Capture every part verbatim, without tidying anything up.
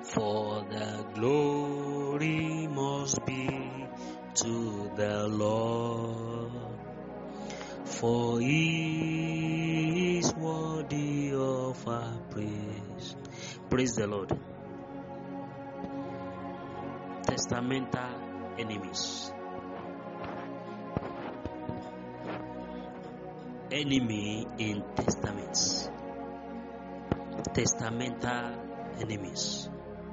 For the glory must be to the Lord, for He is worthy of our praise. Praise the Lord. Testamental enemies. Enemy in testaments. Testamental enemies.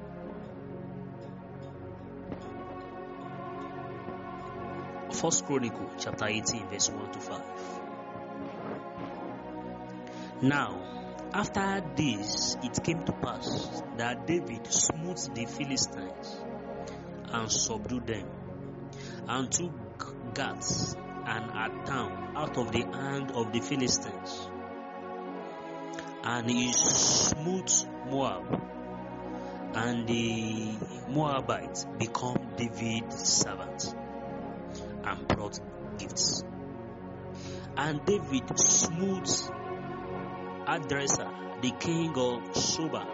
First Chronicle chapter eighteen verse one to five. Now, after this, it came to pass that David smote the Philistines and subdued them, and took Gath and a town out of the hand of the Philistines. And he smote Moab, and the Moabites become David's servants, and brought gifts. And David smote Adrezer, the king of Soba,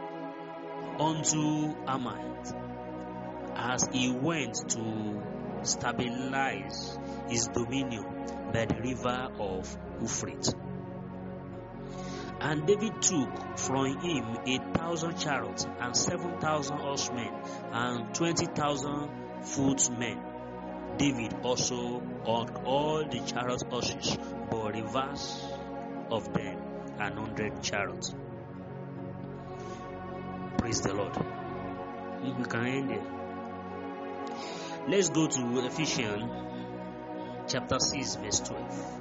unto Hamath, as he went to stabilize his dominion by the river of Euphrates. And David took from him a thousand chariots, and seven thousand horsemen, and twenty thousand footmen. David also owned all the chariot horses, but reverse of them an hundred chariots. Praise the Lord. We can end there. Let's go to Ephesians chapter six verse twelve.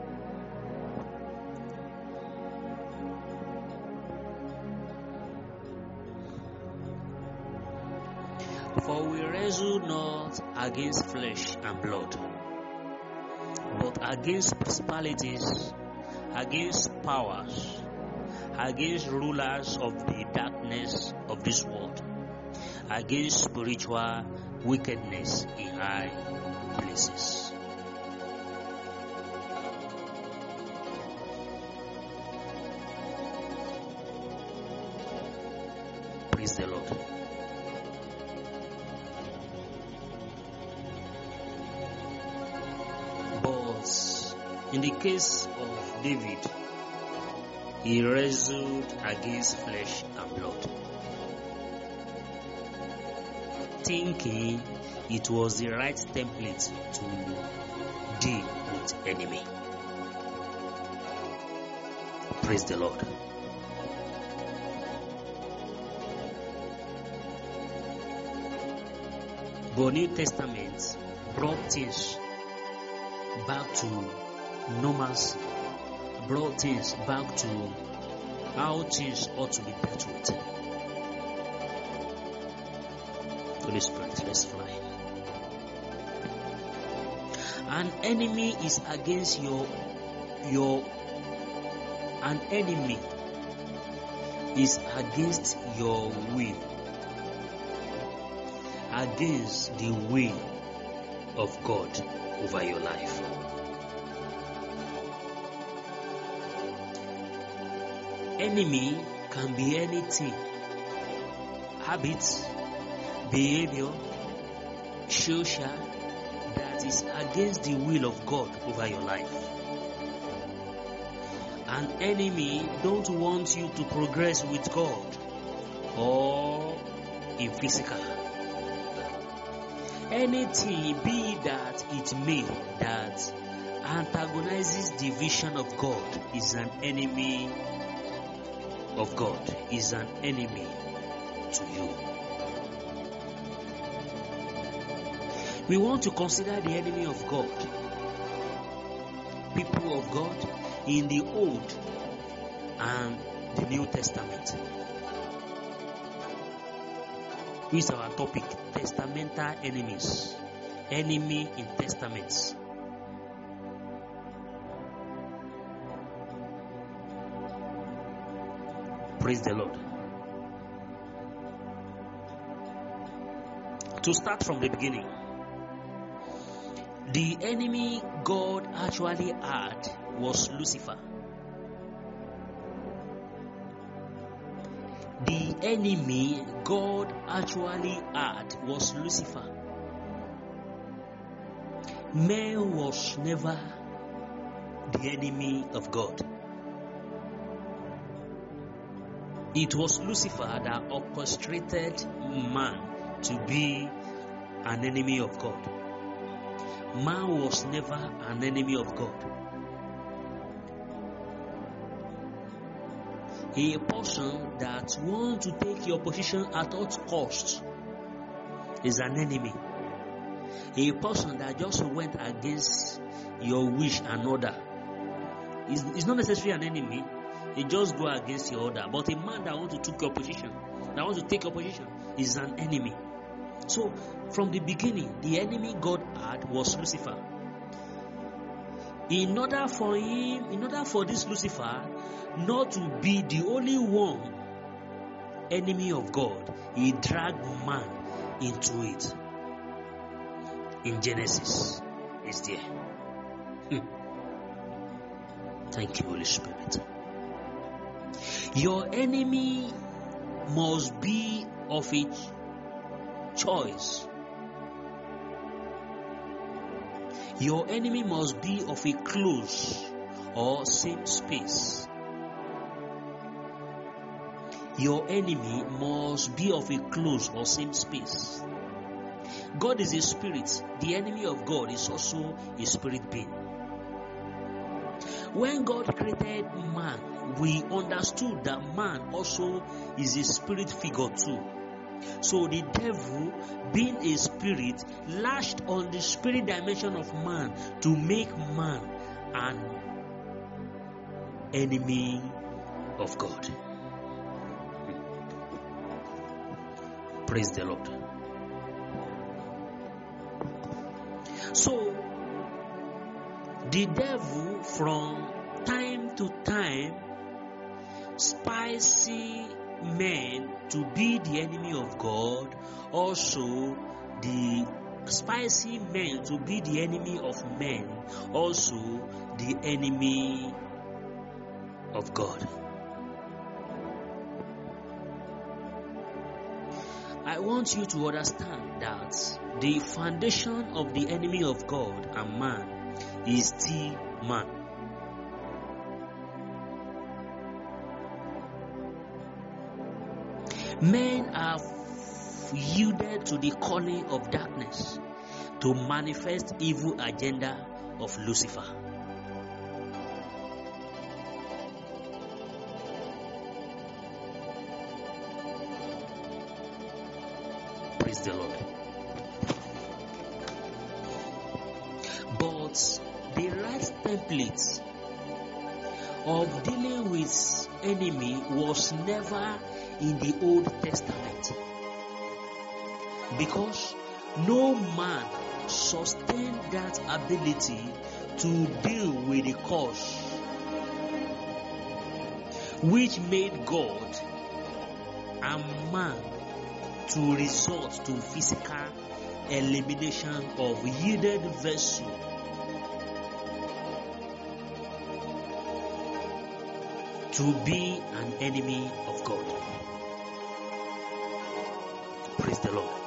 For we wrestle not against flesh and blood, but against principalities, against powers, against rulers of the darkness of this world, against spiritual wickedness in high places. Praise the Lord. But in the case of David, he wrestled against flesh and blood, thinking it was the right template to deal with enemy. Praise the Lord. But New Testament brought things back to normalcy, brought things back to how things ought to be dealt with. Holy Spirit, let's fly. An enemy is against your your an enemy is against your will, against the will of God over your life. Enemy can be anything: habits, behavior, social, that is against the will of God over your life. An enemy don't want you to progress with God or in physical. Anything be that it may that antagonizes the vision of God is an enemy of God, is an enemy to you. We want to consider the enemy of God, people of God, in the Old and the New Testament. This is our topic: testamental enemies. Enemy in testaments. Praise the Lord. To start from the beginning, the enemy God actually had was Lucifer. The enemy God actually had was Lucifer. Man was never the enemy of God. It was Lucifer that orchestrated man to be an enemy of God. Man was never an enemy of God. A person that wants to take your position at all costs is an enemy. A person that just went against your wish and order is, is not necessarily an enemy. He just go against your order. But a man that wants to take your position, that wants to take your position, is an enemy. So, from the beginning, the enemy God had was Lucifer. In order for him, in order for this Lucifer not to be the only one enemy of God, he dragged man into it. In Genesis, it's there. Hmm. Thank you, Holy Spirit. Your enemy must be of a choice. Your enemy must be of a close or same space. Your enemy must be of a close or same space. God is a spirit. The enemy of God is also a spirit being. When God created man, we understood that man also is a spirit figure too. So the devil, being a spirit, lashed on the spirit dimension of man to make man an enemy of God. Praise the Lord. So, the devil from time to time spicy men to be the enemy of God, also the spicy men to be the enemy of men, also the enemy of God. I want you to understand that the foundation of the enemy of God and man is still man. Men have yielded to the calling of darkness to manifest evil agenda of Lucifer. Praise the Lord. But the right template of dealing with enemy was never in the Old Testament, because no man sustained that ability to deal with the cause, which made God and man to resort to physical elimination of yielded vessel to be an enemy of God. Praise the Lord.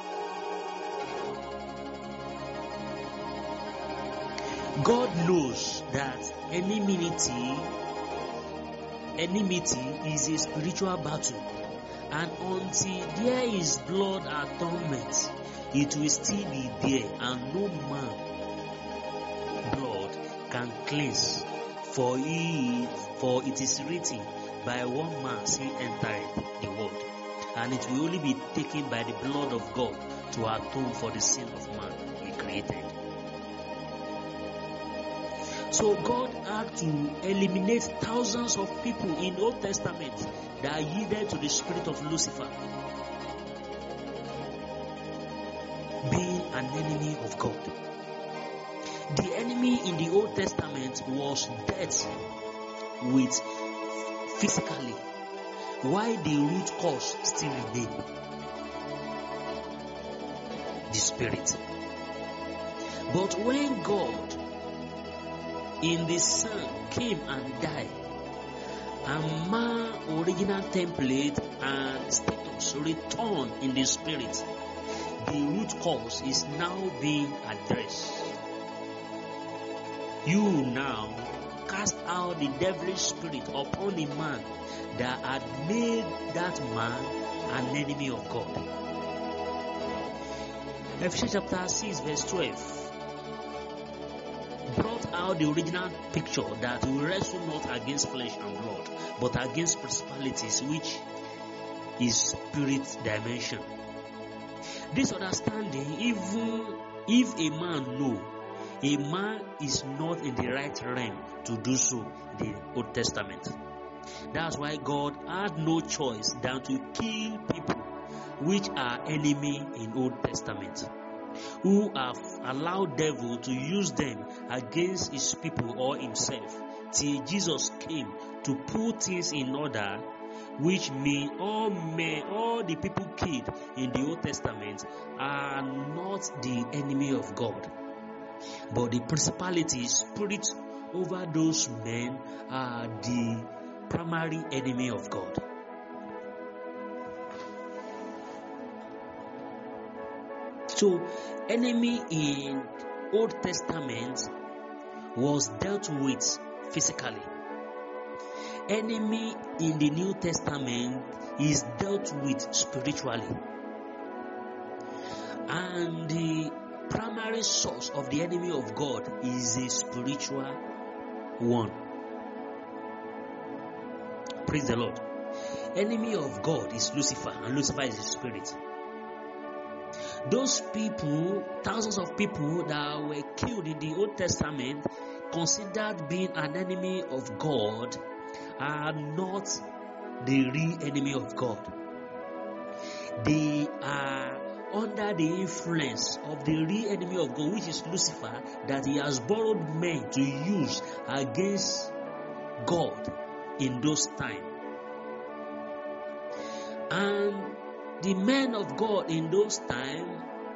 God knows that enmity, enmity is a spiritual battle, and until there is blood atonement, it will still be there, and no man blood can cleanse. For it, for it is written, by one man sin entered the world, and it will only be taken by the blood of God to atone for the sin of man he created. So God had to eliminate thousands of people in the Old Testament that yielded to the spirit of Lucifer, being an enemy of God. The enemy in the Old Testament was death with physically, while the root cause still remained, the spirit. But when God in the Son came and died and man's original template and status return in the spirit, the root cause is now being addressed. You now cast out the devilish spirit upon a man that had made that man an enemy of God. Ephesians chapter six verse twelve brought out the original picture that we wrestle not against flesh and blood, but against principalities, which is spirit dimension. This understanding, even if a man know, a man is not in the right realm to do so in the Old Testament. That's why God had no choice than to kill people which are enemy in Old Testament, who have allowed devil to use them against his people or himself, till Jesus came to put things in order, which means all men, all the people killed in the Old Testament are not the enemy of God, but the principality, spirit over those men are the primary enemy of God. So, enemy in Old Testament was dealt with physically. Enemy in the New Testament is dealt with spiritually. And the primary source of the enemy of God is a spiritual one. Praise the Lord. Enemy of God is Lucifer, and Lucifer is the spirit. Those people, thousands of people that were killed in the Old Testament, considered being an enemy of God, are not the real enemy of God. They are under the influence of the real enemy of God, which is Lucifer, that he has borrowed men to use against God in those times. And the men of God in those times,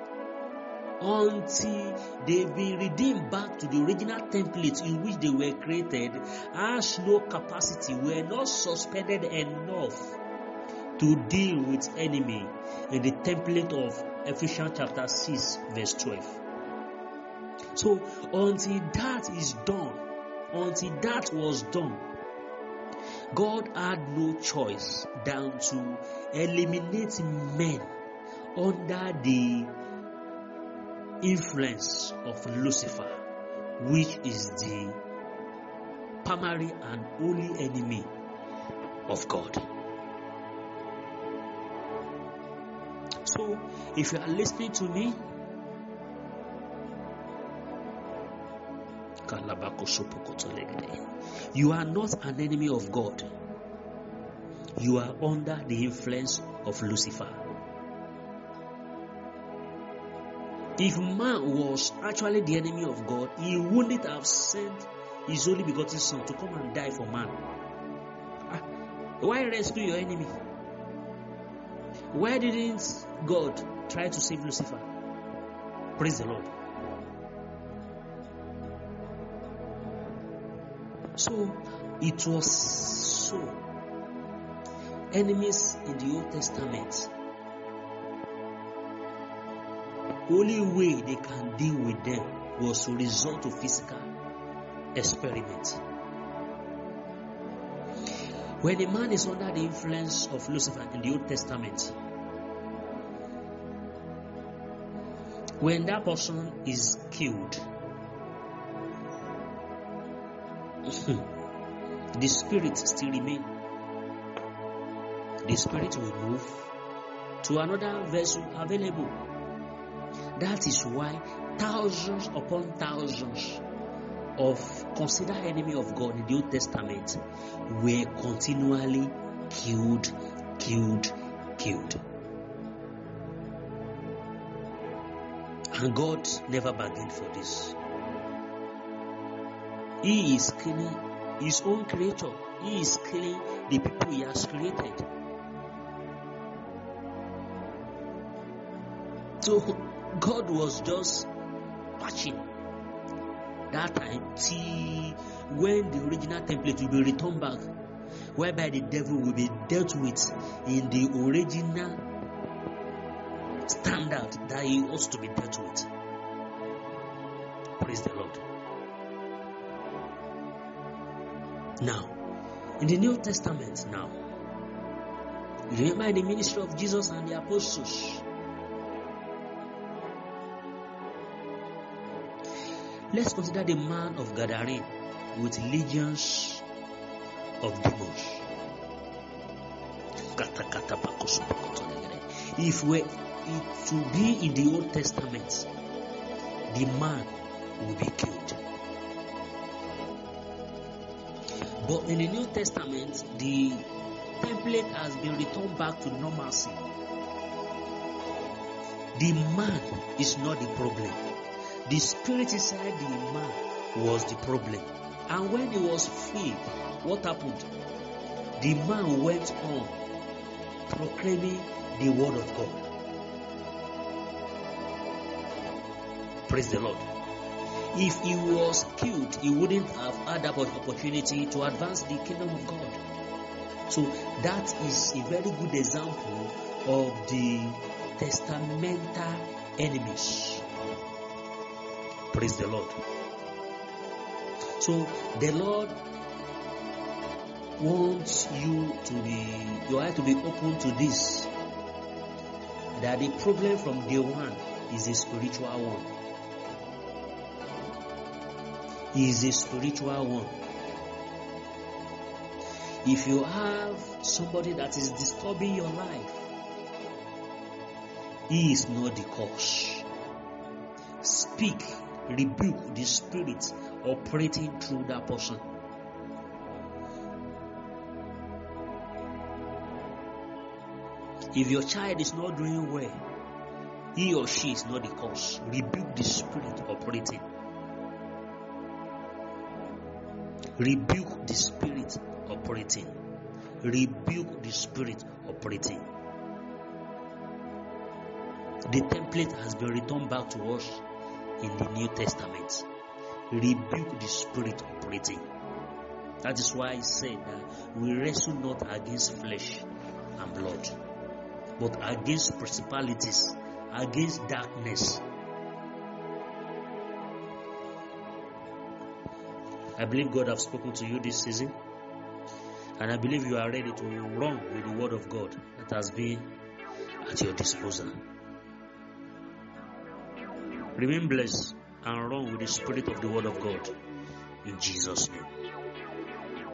until they've been redeemed back to the original template in which they were created, has no capacity, were not suspended enough to deal with enemy in the template of Ephesians chapter six verse twelve. So until that is done, until that was done, God had no choice than to eliminate men under the influence of Lucifer, which is the primary and only enemy of God. So, if you are listening to me, you are not an enemy of God. You are under the influence of Lucifer. If man was actually the enemy of God, he wouldn't have sent his only begotten son to come and die for man. Ah, why rescue your enemy? Why didn't God try to save Lucifer? Praise the Lord. So, it was so. Enemies in the Old Testament, only way they can deal with them was to resort to physical experiment. When a man is under the influence of Lucifer in the Old Testament, when that person is killed, the spirit still remains. The spirit will move to another vessel available. That is why thousands upon thousands of considered enemy of God in the Old Testament were continually killed, killed, killed. And God never bargained for this. He is killing his own creature. He is killing the people he has created. So God was just patching that time till when the original template will be returned back whereby the devil will be dealt with in the original standard that he ought to be dealt with. Praise the Lord. Now, in the New Testament now, remember the ministry of Jesus and the apostles. Let's consider the man of Gadarene with legions of demons. If we it to be in the Old Testament, the man will be killed. But in the New Testament, the template has been returned back to normalcy. The man is not the problem. The spirit inside the man was the problem. And when he was freed, what happened? The man went on proclaiming the word of God. Praise the Lord. If he was killed, he wouldn't have had that opportunity to advance the kingdom of God. So that is a very good example of the testamental enemies. Praise the Lord. So the Lord wants you to be, you have to be open to this. That the problem from day one is a spiritual one. Is a spiritual one. If you have somebody that is disturbing your life, he is not the cause. Speak, rebuke the spirit operating through that person. If your child is not doing well, he or she is not the cause. Rebuke the spirit operating. Rebuke the spirit operating. Rebuke the spirit operating. The template has been returned back to us in the New Testament. Rebuke the spirit operating. That is why I said that we wrestle not against flesh and blood, but against principalities, against darkness. I believe God has spoken to you this season, and I believe you are ready to run with the word of God that has been at your disposal. Remain blessed and run with the spirit of the word of God in Jesus' name.